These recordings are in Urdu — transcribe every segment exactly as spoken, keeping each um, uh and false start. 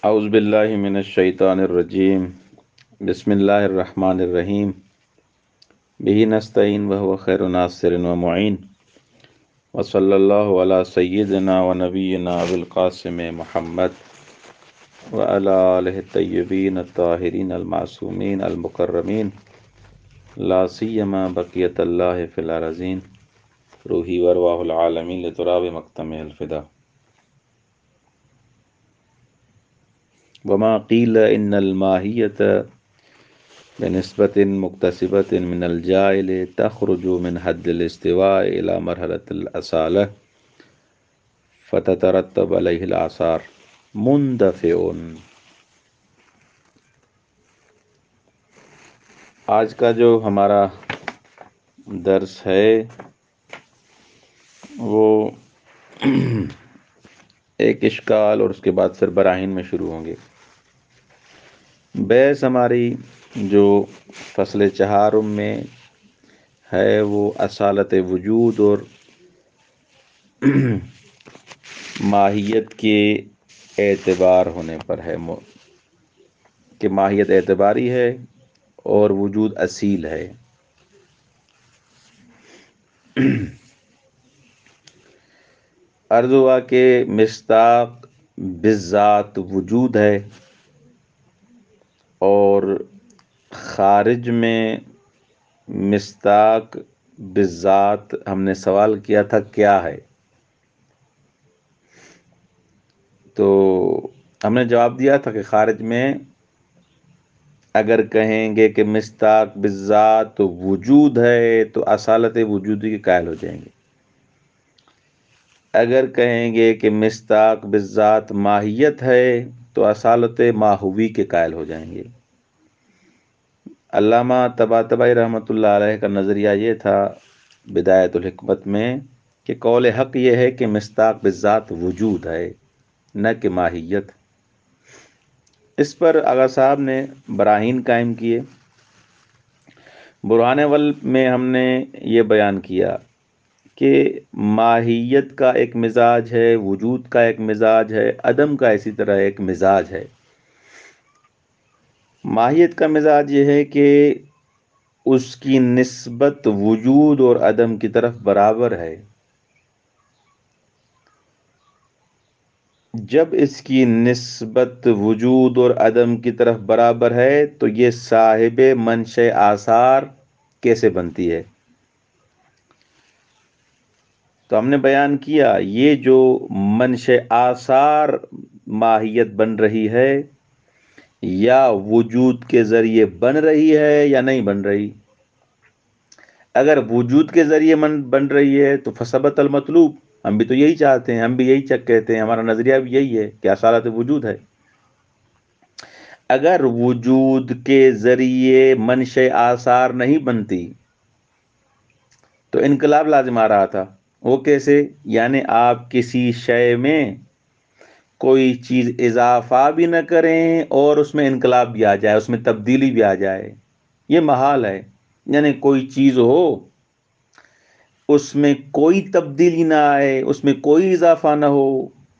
اعوذ باللہ من الشیطان الرجیم بسم اللہ الرحمن الرحیم بہ نستعین وہو خیر ناصر و معین وصلی اللہ علی سیدنا و نبینا ابو القاسم محمد وعلی آلہ الطیبین الطاہرین المعصومین المکرمین لا سیما بقیت اللہ فی الارضین روحی وارواح العالمین لتراب مقتم الفدا وما قیل ان الماہیت بنسبت مکتسبت من الجائل تخرج من حد الاستواء الى مرحلة الاصالہ فتترتب علیہ الآثار مندفع۔ آج کا جو ہمارا درس ہے وہ ایک اشکال اور اس کے بعد پھر براہین میں شروع ہوں گے۔ بحث ہماری جو فصل چہارم میں ہے وہ اصالت وجود اور ماہیت کے اعتبار ہونے پر ہے کہ ماہیت اعتباری ہے اور وجود اصیل ہے۔ عرض ہوا کہ مصداق بالذات وجود ہے اور خارج میں مصداق بالذات ہم نے سوال کیا تھا کیا ہے، تو ہم نے جواب دیا تھا کہ خارج میں اگر کہیں گے کہ مصداق بالذات وجود ہے تو اصالت وجودی کے قائل ہو جائیں گے، اگر کہیں گے کہ مصداق بالذات ماہیت ہے تو اصالت ماہوی کے قائل ہو جائیں گے۔ علامہ طباطبائی رحمۃ اللہ علیہ کا نظریہ یہ تھا بدایت الحکمت میں کہ قول حق یہ ہے کہ مصداق بالذات وجود ہے نہ کہ ماہیت۔ اس پر آغا صاحب نے براہین قائم کیے۔ برہان اول میں ہم نے یہ بیان کیا کہ ماہیت کا ایک مزاج ہے، وجود کا ایک مزاج ہے، عدم کا اسی طرح ایک مزاج ہے۔ ماہیت کا مزاج یہ ہے کہ اس کی نسبت وجود اور عدم کی طرف برابر ہے۔ جب اس کی نسبت وجود اور عدم کی طرف برابر ہے تو یہ صاحب منشأ آثار کیسے بنتی ہے؟ تو ہم نے بیان کیا یہ جو منشأ آثار ماہیت بن رہی ہے یا وجود کے ذریعے بن رہی ہے یا نہیں بن رہی۔ اگر وجود کے ذریعے بن رہی ہے تو فثبت المطلوب، ہم بھی تو یہی چاہتے ہیں، ہم بھی یہی چک کہتے ہیں، ہمارا نظریہ بھی یہی ہے کہ اصالت وجود ہے۔ اگر وجود کے ذریعے منشأ آثار نہیں بنتی تو انقلاب لازم آ رہا تھا۔ وہ کیسے؟ یعنی آپ کسی شے میں کوئی چیز اضافہ بھی نہ کریں اور اس میں انقلاب بھی آ جائے، اس میں تبدیلی بھی آ جائے، یہ محال ہے۔ یعنی کوئی چیز ہو اس میں کوئی تبدیلی نہ آئے، اس میں کوئی اضافہ نہ ہو،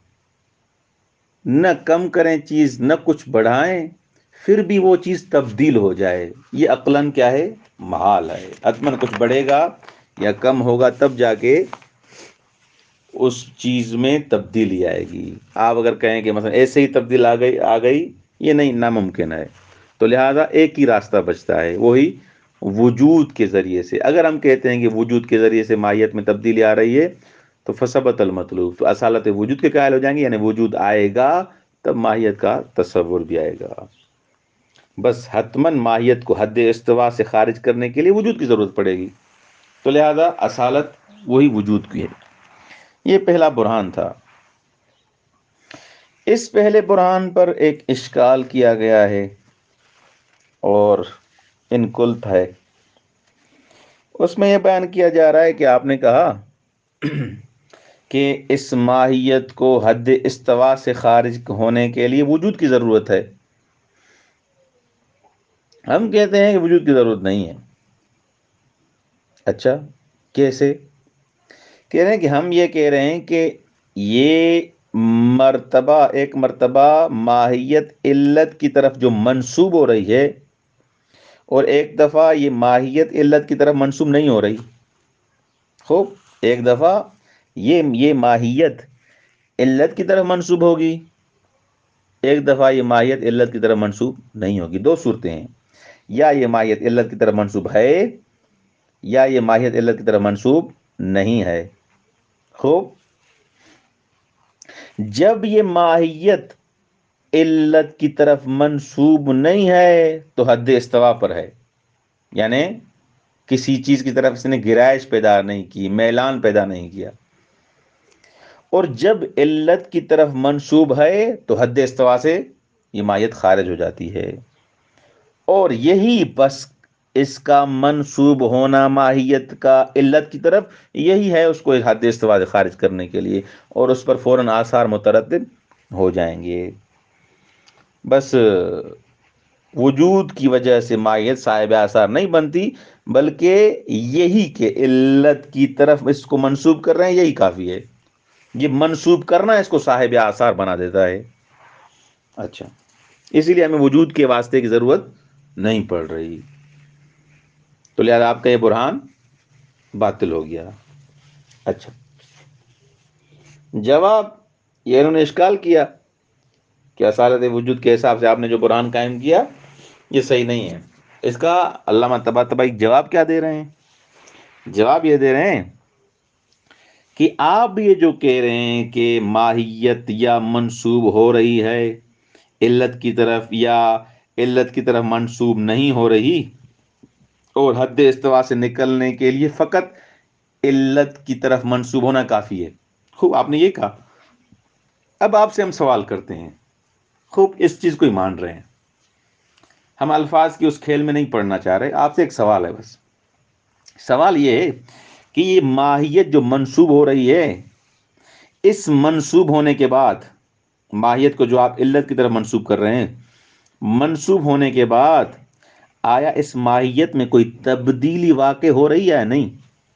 نہ کم کریں چیز نہ کچھ بڑھائیں، پھر بھی وہ چیز تبدیل ہو جائے، یہ عقلاً کیا ہے؟ محال ہے۔ حتماً کچھ بڑھے گا یا کم ہوگا تب جا کے اس چیز میں تبدیلی آئے گی۔ آپ اگر کہیں کہ مثلا ایسے ہی تبدیل آ گئی آ گئی یہ نہیں، ناممکن ہے۔ تو لہذا ایک ہی راستہ بچتا ہے، وہی وجود کے ذریعے سے۔ اگر ہم کہتے ہیں کہ وجود کے ذریعے سے ماہیت میں تبدیلی آ رہی ہے تو فثبت المطلوب، تو اصالت وجود کے قائل ہو جائیں گے، یعنی وجود آئے گا تب ماہیت کا تصور بھی آئے گا۔ بس حتماً ماہیت کو حد استوا سے خارج کرنے کے لیے وجود کی ضرورت پڑے گی، تو لہذا اصالت وہی وجود کی ہے۔ یہ پہلا برہان تھا۔ اس پہلے برہان پر ایک اشکال کیا گیا ہے اور انقلت ہے۔ اس میں یہ بیان کیا جا رہا ہے کہ آپ نے کہا کہ اس ماہیت کو حد استوا سے خارج ہونے کے لیے وجود کی ضرورت ہے۔ ہم کہتے ہیں کہ وجود کی ضرورت نہیں ہے۔ اچھا کیسے؟ کہہ رہے ہیں کہ ہم یہ کہہ رہے ہیں کہ یہ مرتبہ ایک مرتبہ ماہیت علت کی طرف جو منسوب ہو رہی ہے، اور ایک دفعہ یہ ماہیت علت کی طرف منسوب نہیں ہو رہی. خوب، ایک دفعہ یہ یہ ماہیت علت کی طرف منسوب ہوگی، ایک دفعہ یہ ماہیت علت کی طرف منسوب نہیں ہوگی. دو صورتیں ہیں، یا یہ ماہیت علت کی طرف منسوب ہے یا یہ ماہیت علت کی طرف منسوب نہیں ہے. خوب، جب یہ ماہیت علت کی طرف منسوب نہیں ہے تو حد استوا پر ہے، یعنی کسی چیز کی طرف اس نے گرائش پیدا نہیں کی، میلان پیدا نہیں کیا. اور جب علت کی طرف منسوب ہے تو حد استوا سے یہ ماہیت خارج ہو جاتی ہے. اور یہی بس اس کا منسوب ہونا ماہیت کا علت کی طرف، یہی ہے اس کو حد استوا سے خارج کرنے کے لیے، اور اس پر فوراً آثار مترتب ہو جائیں گے. بس وجود کی وجہ سے ماہیت صاحب آثار نہیں بنتی، بلکہ یہی کہ علت کی طرف اس کو منسوب کر رہے ہیں یہی کافی ہے. یہ منسوب کرنا اس کو صاحب آثار بنا دیتا ہے. اچھا، اسی لیے ہمیں وجود کے واسطے کی ضرورت نہیں پڑ رہی، تو لہذا آپ کا یہ برہان باطل ہو گیا. اچھا، جواب یہ انہوں نے اشکال کیا کہ اصالت وجود کے حساب سے آپ نے جو برہان قائم کیا یہ صحیح نہیں ہے. اس کا علامہ طباطبائی جواب کیا دے رہے ہیں؟ جواب یہ دے رہے ہیں کہ آپ یہ جو کہہ رہے ہیں کہ ماہیت یا منسوب ہو رہی ہے علت کی طرف یا علت کی طرف منسوب نہیں ہو رہی، اور حد استوا سے نکلنے کے لیے فقط علت کی طرف منسوب ہونا کافی ہے. خوب، آپ نے یہ کہا. اب آپ سے ہم سوال کرتے ہیں، خوب اس چیز کو ہی مان رہے ہیں، ہم الفاظ کی اس کھیل میں نہیں پڑھنا چاہ رہے. آپ سے ایک سوال ہے، بس سوال یہ ہے کہ یہ ماہیت جو منسوب ہو رہی ہے، اس منسوب ہونے کے بعد ماہیت کو جو آپ علت کی طرف منسوب کر رہے ہیں، منسوب ہونے کے بعد آیا اس ماہیت میں کوئی تبدیلی واقع ہو رہی ہے یا نہیں؟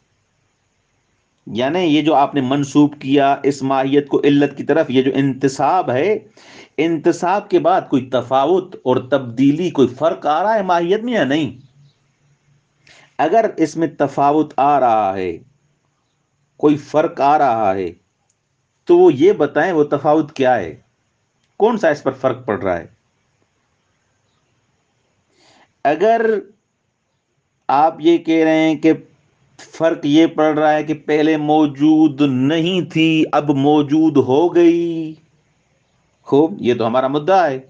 یعنی یہ جو آپ نے منسوب کیا اس ماہیت کو علت کی طرف، یہ جو انتساب ہے، انتساب کے بعد کوئی تفاوت اور تبدیلی، کوئی فرق آ رہا ہے ماہیت میں یا نہیں؟ اگر اس میں تفاوت آ رہا ہے، کوئی فرق آ رہا ہے، تو وہ یہ بتائیں وہ تفاوت کیا ہے، کون سا اس پر فرق پڑ رہا ہے. اگر آپ یہ کہہ رہے ہیں کہ فرق یہ پڑ رہا ہے کہ پہلے موجود نہیں تھی اب موجود ہو گئی، خوب، یہ تو ہمارا مدعا ہے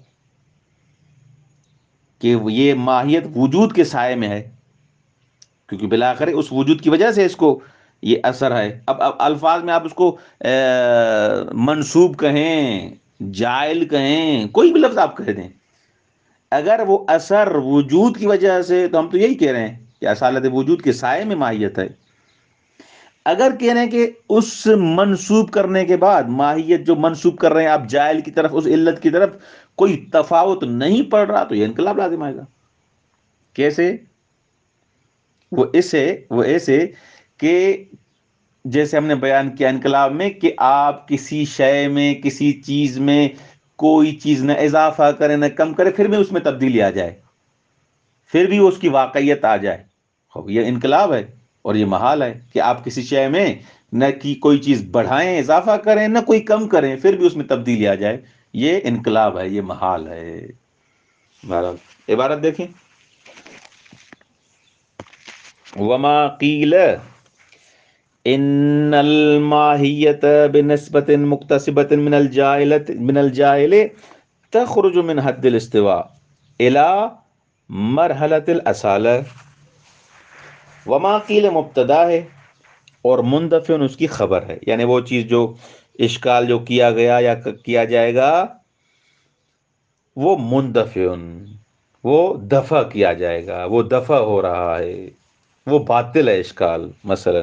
کہ یہ ماہیت وجود کے سائے میں ہے، کیونکہ بالآخر اس وجود کی وجہ سے اس کو یہ اثر ہے. اب اب الفاظ میں آپ اس کو منسوب کہیں، جائل کہیں، کوئی بھی لفظ آپ کہہ دیں، اگر وہ اثر وجود کی وجہ سے، تو ہم تو یہی کہہ رہے ہیں کہ اصالت وجود کے سائے میں ماہیت ہے. اگر کہہ رہے ہیں کہ اس منسوب کرنے کے بعد ماہیت جو منسوب کر رہے ہیں آپ جائل کی طرف، اس علت کی طرف، کوئی تفاوت نہیں پڑ رہا، تو یہ انقلاب لازم آئے گا. کیسے؟ وہ ایسے وہ ایسے کہ جیسے ہم نے بیان کیا انقلاب میں، کہ آپ کسی شے میں، کسی چیز میں کوئی چیز نہ اضافہ کرے نہ کم کرے، پھر بھی اس میں تبدیلی آ جائے، پھر بھی اس کی واقعیت آ جائے. یہ انقلاب ہے اور یہ محال ہے کہ آپ کسی شے میں نہ کی کوئی چیز بڑھائیں، اضافہ کریں، نہ کوئی کم کریں، پھر بھی اس میں تبدیلی آ جائے. یہ انقلاب ہے، یہ محال ہے. بہرحال عبارت دیکھیں، وما قیل ان الماہیت بنسبت مکتسبت من الجاہلت من الجاہل تخرج من حد الاستواء الى مرحلت الاصالہ. وما قیل مبتدا ہے اور مندفن اس کی خبر ہے، یعنی وہ چیز جو اشکال جو کیا گیا یا کیا جائے گا وہ مندفن، وہ دفع کیا جائے گا، وہ دفع ہو رہا ہے، وہ باطل ہے اشکال. مثلا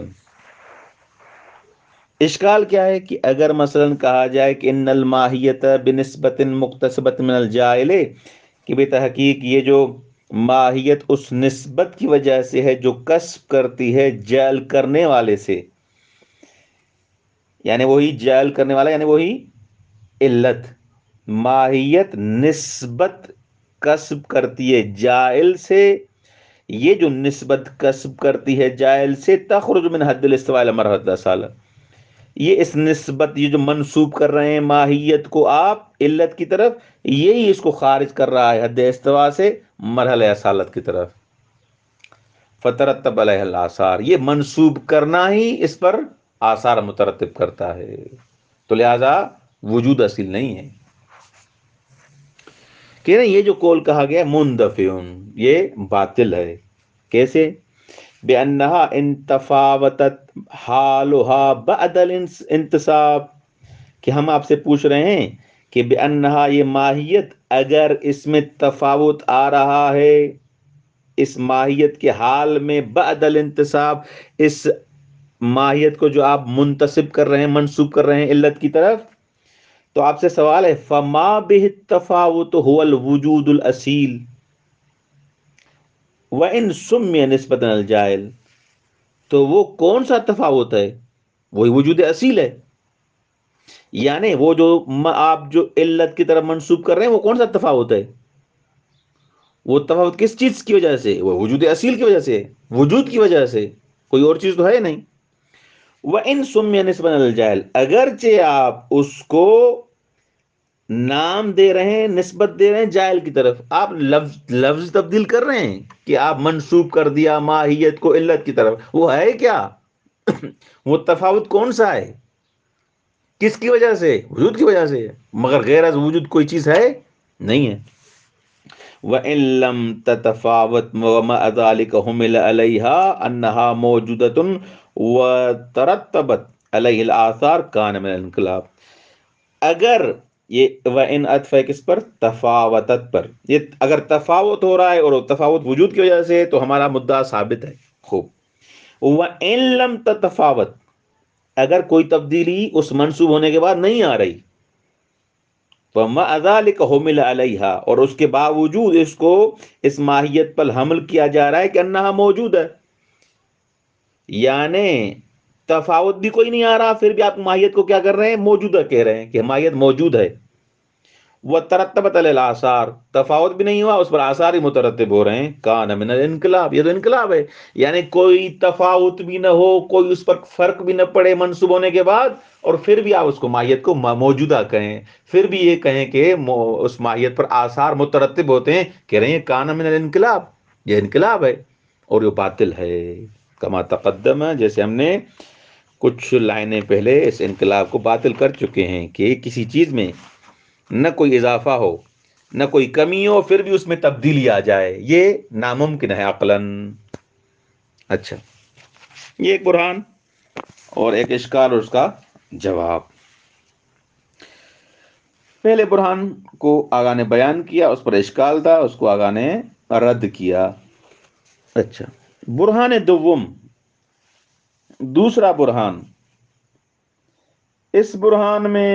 اشکال کیا ہے کہ اگر مثلا کہا جائے کہ ان الماہیت بنسبت مکتسبت من الجاہل، کہ بے تحقیق یہ جو ماہیت اس نسبت کی وجہ سے ہے جو کسب کرتی ہے جعل کرنے والے سے، یعنی وہی جعل کرنے والا، یعنی وہی علت ماہیت نسبت کسب کرتی ہے جائل سے، یہ جو نسبت کسب کرتی ہے جائل سے، تخرج من حد الاستواء الی مرحلۃ الصالح، یہ اس نسبت یہ جو منسوب کر رہے ہیں ماہیت کو آپ علت کی طرف، یہی اس کو خارج کر رہا ہے حد استواء سے مرحلہ اصالت کی طرف. فترتب علیہ الاثار، یہ منسوب کرنا ہی اس پر آثار مترتب کرتا ہے، تو لہذا وجود اصیل نہیں ہے. کہ یہ جو قول کہا گیا مندفعن، یہ باطل ہے. کیسے؟ بأنها ان تفاوتت حالها بعد الانتصاب، کہ ہم آپ سے پوچھ رہے ہیں کہ بأنها یہ ماہیت اگر اس میں تفاوت آ رہا ہے اس ماہیت کے حال میں بعد الانتصاب، اس ماہیت کو جو آپ منتصب کر رہے ہیں منسوب کر رہے ہیں علت کی طرف، تو آپ سے سوال ہے فما به التفاوت هو الوجود الاصیل وان سمی نسبتا الجائل، تو وہ کون سا تفاوت ہے؟ وہی وجود اصیل ہے. یعنی وہ جو آپ جو علت کی طرف منسوب کر رہے ہیں وہ کون سا تفاوت ہے؟ وہ تفاوت کس چیز کی وجہ سے؟ وہ وجود اصیل کی وجہ سے، وجود کی وجہ سے، کوئی اور چیز تو ہے نہیں. وَإِن سُمِّيَ نِسْبَةً لِلْجَاهِلِ، اگرچہ آپ اس کو نام دے رہے ہیں، نسبت دے رہے ہیں جائل کی طرف، آپ لفظ لفظ تبدیل کر رہے ہیں کہ آپ منسوب کر دیا ماہیت کو علت کی طرف، وہ ہے کیا؟ وہ تفاوت کون سا ہے؟ کس کی وجہ سے؟ وجود کی وجہ سے، مگر غیر از وجود کوئی چیز ہے نہیں ہے. وَإِن لَمْ تَتَفَاوَتْ وَمَعَ ذَلِكَ حُمِلَ عَلَيْهَا أَنَّهَا مَوْجُودَةٌ وَتَرَتَّبَتْ عَلَيْهِ الْآثَارُ كَانَ مِنَ الْانْقِلَابِ. اگر یہ وَإِن عطف ہے کس پر؟ تفاوتت پر. یہ اگر تفاوت ہو رہا ہے اور تفاوت وجود کی وجہ سے ہے تو ہمارا مدعا ثابت ہے. خوب. وَإِن لَمْ تَتَفَاوَتْ، اگر کوئی تبدیلی اس منسوب ہونے کے بعد نہیں آ رہی، وَمَعَ ذَلِكَ حُمِلَ عَلَيْهَا، اور اس کے باوجود اس کو اس ماہیت پر حمل کیا جا رہا ہے کہ انہا موجود ہے، یعنی تفاوت بھی کوئی نہیں آ رہا پھر بھی آپ ماہیت کو کیا کر رہے ہیں؟ موجودہ کہہ رہے ہیں کہ ماہیت موجود ہے. وَتَرَتَّبَتْ عَلَيْهِ الْآثَارُ، تفاوت بھی نہیں ہوا اس پر آثار ہی مترتب ہو رہے ہیں. کان من الانقلاب، یہ تو انقلاب ہے. یعنی کوئی تفاوت بھی نہ ہو، کوئی اس پر فرق بھی نہ پڑے منسوب ہونے کے بعد، اور پھر بھی آپ اس کو ماہیت کو موجودہ کہیں، پھر بھی یہ کہیں کہ اس ماہیت پر آثار مترتب ہوتے ہیں، کہہ رہے ہیں کان من الانقلاب، یہ انقلاب ہے اور یہ باطل ہے. کما تقدم، جیسے ہم نے کچھ لائنیں پہلے اس انقلاب کو باطل کر چکے ہیں کہ کسی چیز میں نہ کوئی اضافہ ہو نہ کوئی کمی ہو پھر بھی اس میں تبدیلی آ جائے، یہ ناممکن ہے عقلاً. اچھا، یہ ایک برہان اور ایک اشکال اور اس کا جواب. پہلے برہان کو آغا نے بیان کیا، اس پر اشکال تھا، اس کو آغا نے رد کیا. اچھا، برہان دوم، دوسرا برہان. اس برہان میں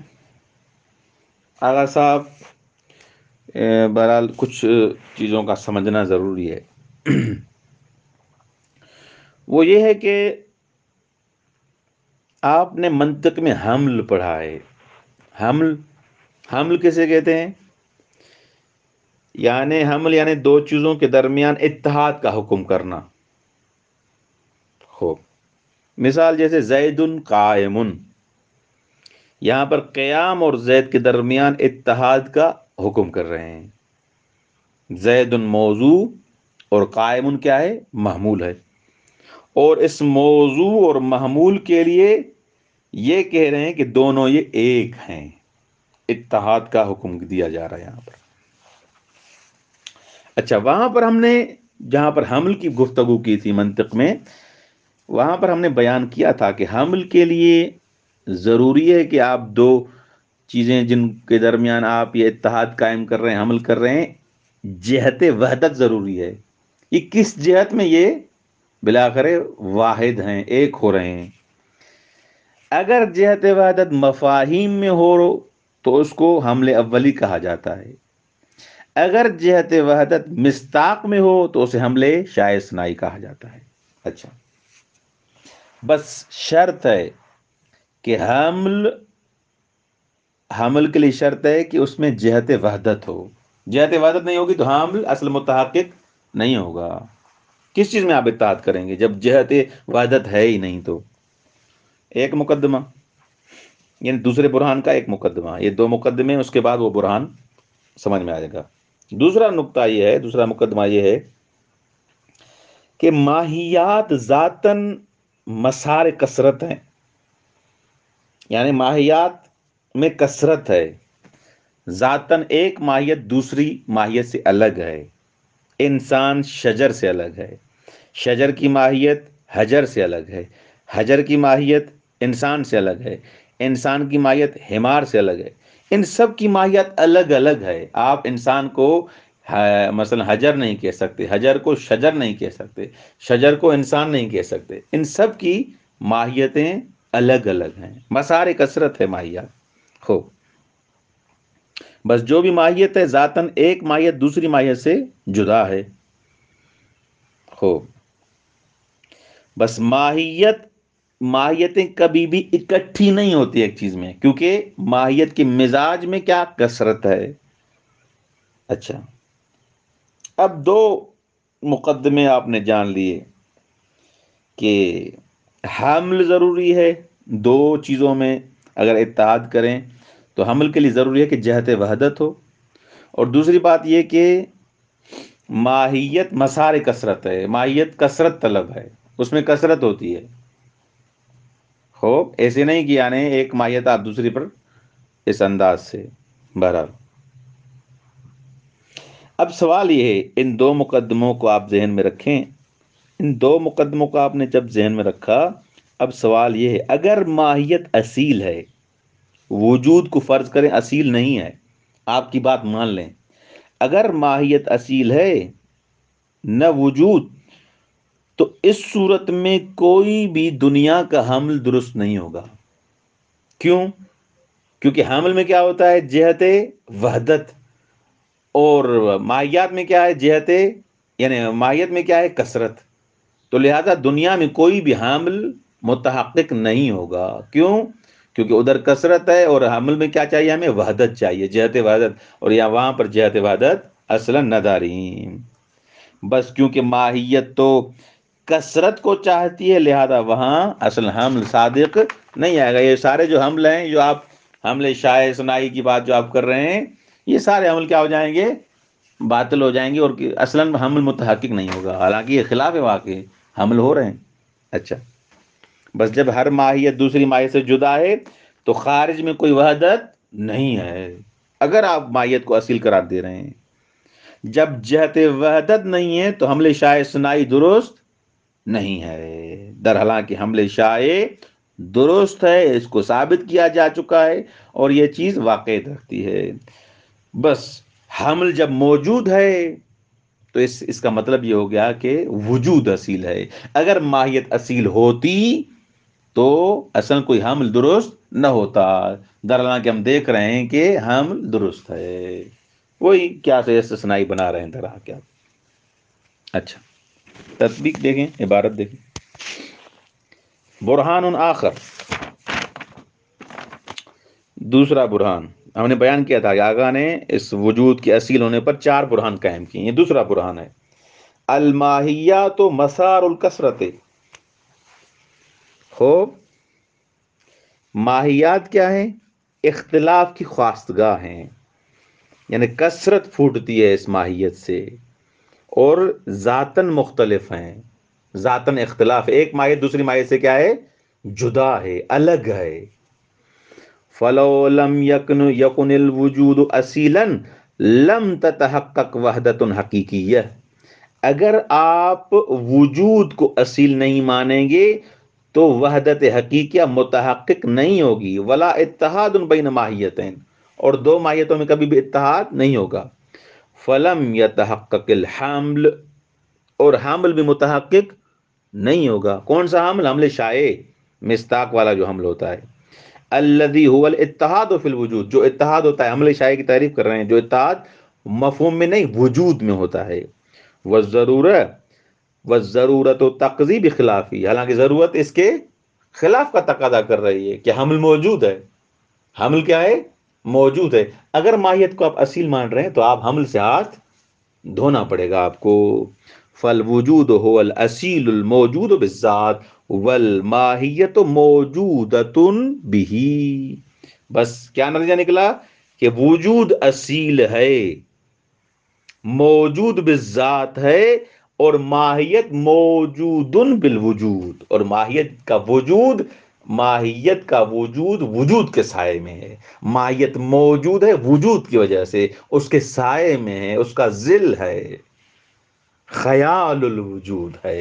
آغا صاحب بہرحال کچھ چیزوں کا سمجھنا ضروری ہے. وہ یہ ہے کہ آپ نے منطق میں حمل پڑھا ہے. حمل حمل کسے کہتے ہیں؟ یعنی حمل یعنی دو چیزوں کے درمیان اتحاد کا حکم کرنا. خوب، مثال جیسے زید قائم، یہاں پر قیام اور زید کے درمیان اتحاد کا حکم کر رہے ہیں. زید موضوع اور قائم کیا ہے؟ محمول ہے. اور اس موضوع اور محمول کے لیے یہ کہہ رہے ہیں کہ دونوں یہ ایک ہیں، اتحاد کا حکم دیا جا رہا ہے یہاں پر. اچھا، وہاں پر ہم نے جہاں پر حمل کی گفتگو کی تھی منطق میں، وہاں پر ہم نے بیان کیا تھا کہ حمل کے لیے ضروری ہے کہ آپ دو چیزیں جن کے درمیان آپ یہ اتحاد قائم کر رہے ہیں، حمل کر رہے ہیں، جہت وحدت ضروری ہے. یہ کس جہت میں؟ یہ بلاخر واحد ہیں، ایک ہو رہے ہیں. اگر جہت وحدت مفاہیم میں ہو تو اس کو حمل اولی کہا جاتا ہے. اگر جہت وحدت مصداق میں ہو تو اسے حمل شائع ثنائی کہا جاتا ہے. اچھا، بس شرط ہے کہ حمل حمل کے لیے شرط ہے کہ اس میں جہت وحدت ہو. جہت وحدت نہیں ہوگی تو حمل اصل متحقق نہیں ہوگا. کس چیز میں آپ اتحاد کریں گے جب جہت وحدت ہے ہی نہیں؟ تو ایک مقدمہ، یعنی دوسرے برہان کا ایک مقدمہ، یہ دو مقدمے، اس کے بعد وہ برہان سمجھ میں آئے گا. دوسرا نقطہ یہ ہے، دوسرا مقدمہ یہ ہے کہ ماہیات ذاتاً مسار کثرت ہیں، یعنی ماہیات میں کثرت ہے. ذاتاً ایک ماہیت دوسری ماہیت سے الگ ہے. انسان شجر سے الگ ہے، شجر کی ماہیت حجر سے الگ ہے، حجر کی ماہیت انسان سے الگ ہے، انسان کی ماہیت حمار سے الگ ہے. ان سب کی ماہیت الگ الگ ہے. آپ انسان کو مثلا حجر نہیں کہہ سکتے، حجر کو شجر نہیں کہہ سکتے، شجر کو انسان نہیں کہہ سکتے. ان سب کی ماہیتیں الگ الگ ہیں. مسار کثرت ہے ماہیات. ہو بس جو بھی ماہیت ہے ذاتاً ایک ماہیت دوسری ماہیت سے جدا ہے. ہو بس ماہیت ماہیتیں کبھی بھی اکٹھی نہیں ہوتی ایک چیز میں، کیونکہ ماہیت کے مزاج میں کیا کثرت ہے. اچھا، اب دو مقدمے آپ نے جان لیے کہ حمل ضروری ہے. دو چیزوں میں اگر اتحاد کریں تو حمل کے لیے ضروری ہے کہ جہت وحدت ہو، اور دوسری بات یہ کہ ماہیت مسار کثرت ہے. ماہیت کثرت طلب ہے، اس میں کثرت ہوتی ہے. ہو ایسے نہیں کہ یعنی ایک ماہیت آپ دوسری پر اس انداز سے. بہرحال اب سوال یہ ہے، ان دو مقدموں کو آپ ذہن میں رکھیں. ان دو مقدموں کو آپ نے جب ذہن میں رکھا، اب سوال یہ ہے، اگر ماہیت اصیل ہے، وجود کو فرض کریں اصیل نہیں ہے، آپ کی بات مان لیں، اگر ماہیت اصیل ہے نہ وجود، تو اس صورت میں کوئی بھی دنیا کا حمل درست نہیں ہوگا. کیوں؟ کیونکہ حمل میں کیا ہوتا ہے؟ جہت وحدت. اور ماہیات میں کیا ہے؟ جہت یعنی ماہیت میں کیا ہے؟ کثرت. تو لہذا دنیا میں کوئی بھی حامل متحقق نہیں ہوگا. کیوں؟ کیونکہ ادھر کثرت ہے، اور حمل میں کیا چاہیے؟ ہمیں وحدت چاہیے، جہت وحدت. اور یہاں وہاں پر جہت وحدت اصلا ندارین. بس کیونکہ ماہیت تو کثرت کو چاہتی ہے، لہذا وہاں اصل حمل صادق نہیں آئے گا. یہ سارے جو حمل ہیں، جو آپ حمل شائع سنائی کی بات جو آپ کر رہے ہیں، یہ سارے حمل کیا ہو جائیں گے؟ باطل ہو جائیں گے، اور اصلا حمل متحقق نہیں ہوگا. حالانکہ یہ خلاف ہے، واقعی حمل ہو رہے ہیں. اچھا، بس جب ہر ماہیت دوسری ماہیت سے جدا ہے تو خارج میں کوئی وحدت نہیں ہے. اگر آپ ماہیت کو اصیل قرار دے رہے ہیں، جب جہت وحدت نہیں ہے تو حمل شائع سنائی درست نہیں ہے. در حالانکہ حمل شائع درست ہے، اس کو ثابت کیا جا چکا ہے، اور یہ چیز واقعیت رکھتی ہے. بس حمل جب موجود ہے تو اس اس کا مطلب یہ ہو گیا کہ وجود اصیل ہے. اگر ماہیت اصیل ہوتی تو اصلا کوئی حمل درست نہ ہوتا. در حالانکہ ہم دیکھ رہے ہیں کہ حمل درست ہے. وہی کیا سے استثنائی بنا رہے ہیں در آ کیا. اچھا، تطبیق دیکھیں، عبارت دیکھیں. برہان آخر، دوسرا برہان ہم نے بیان کیا تھا کہ آقا نے اس وجود کے اصیل ہونے پر چار برہان قائم کیے. یہ دوسرا برہان ہے. الماہیات و مسار الکثرت. ہو ماہیات کیا ہے؟ اختلاف کی خواستگاہ ہیں، یعنی کثرت پھوٹتی ہے اس ماہیت سے، اور ذاتاً مختلف ہیں. ذاتاً اختلاف، ایک ماہیت دوسری ماہیت سے کیا ہے؟ جدا ہے، الگ ہے. فلو لم یکن یکن الوجود اصیلا لم تتحقق وحدت حقیقیہ. اگر آپ وجود کو اصیل نہیں مانیں گے تو وحدت حقیقیہ متحقق نہیں ہوگی. ولا اتحاد بین ماہیتین، اور دو ماہیتوں میں کبھی بھی اتحاد نہیں ہوگا. فلم یتحقق الحمل، اور حمل بھی متحقق نہیں ہوگا. کون سا حمل؟ حمل شائع، مصداق والا جو حمل ہوتا ہے. الذی هو الاتحاد فی الوجود، جو اتحاد ہوتا ہے، حمل شائع کی تعریف کر رہے ہیں، جو اتحاد مفہوم میں نہیں وجود میں ہوتا ہے. والضرورت والضرورت تقضی بخلافی، حالانکہ ضرورت اس کے خلاف کا تقاضا کر رہی ہے کہ حمل موجود ہے. حمل کیا ہے؟ موجود ہے. اگر ماہیت کو آپ اصیل مان رہے ہیں تو آپ حمل سے ہاتھ دھونا پڑے گا آپ کو. فالوجود هو الاصیل الموجود بالذات والماہیت موجودۃ به. بس کیا نتیجہ نکلا کہ وجود اصیل ہے، موجود بالذات ہے، اور ماہیت موجود بالوجود، اور ماہیت کا وجود ماہیت کا وجود وجود کے سائے میں ہے. ماہیت موجود ہے وجود کی وجہ سے، اس کے سائے میں ہے، اس کا ظل ہے، خیال الوجود ہے.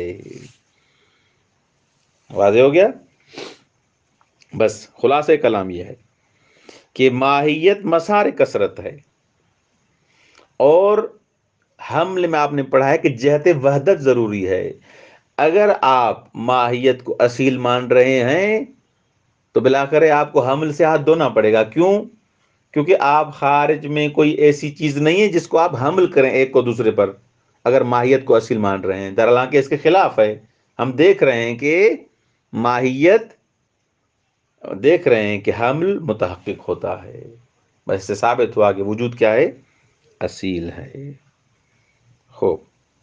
واضح ہو گیا؟ بس خلاصہ کلام یہ ہے کہ ماہیت مسار کثرت ہے، اور حمل میں آپ نے پڑھا ہے کہ جہت وحدت ضروری ہے. اگر آپ ماہیت کو اصیل مان رہے ہیں تو بلاخر آپ کو حمل سے ہاتھ دھونا پڑے گا. کیوں؟ کیونکہ آپ خارج میں کوئی ایسی چیز نہیں ہے جس کو آپ حمل کریں ایک کو دوسرے پر، اگر ماہیت کو اصیل مان رہے ہیں. در حالانکہ اس کے خلاف ہے. ہم دیکھ رہے ہیں کہ ماہیت دیکھ رہے ہیں کہ حمل متحقق ہوتا ہے. بس اس سے ثابت ہوا کہ وجود کیا ہے؟ اصیل ہے. خوب.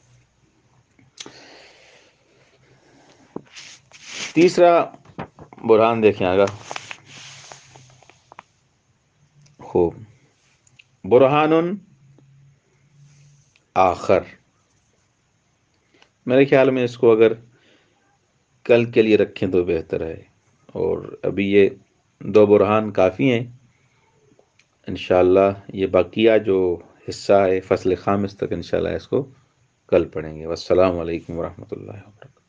تیسرا برہان دیکھیں آگا. خوب. برہان آخر. میرے خیال میں اس کو اگر کل کے لیے رکھیں تو بہتر ہے، اور ابھی یہ دو برہان کافی ہیں. انشاءاللہ یہ باقیہ جو حصہ ہے فصل خامس تک انشاءاللہ اس کو کل پڑھیں گے. والسلام علیکم ورحمۃ اللہ وبرکاتہ.